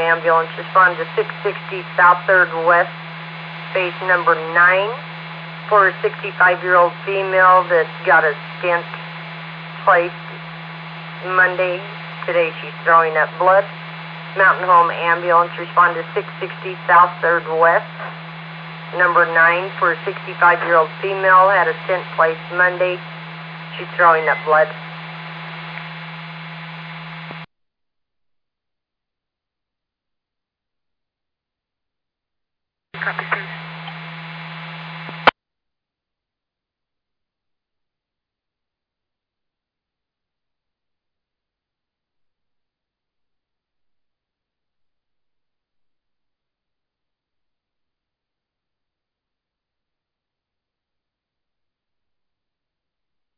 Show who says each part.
Speaker 1: ambulance. Respond to 660 South 3rd West, base number 9, for a 65-year-old female that's got a stent placed Monday. Today she's throwing up blood. Mountain Home Ambulance, respond to 660 South 3rd West, number 9, for a 65-year-old female, had a stent placed Monday. She's throwing up blood.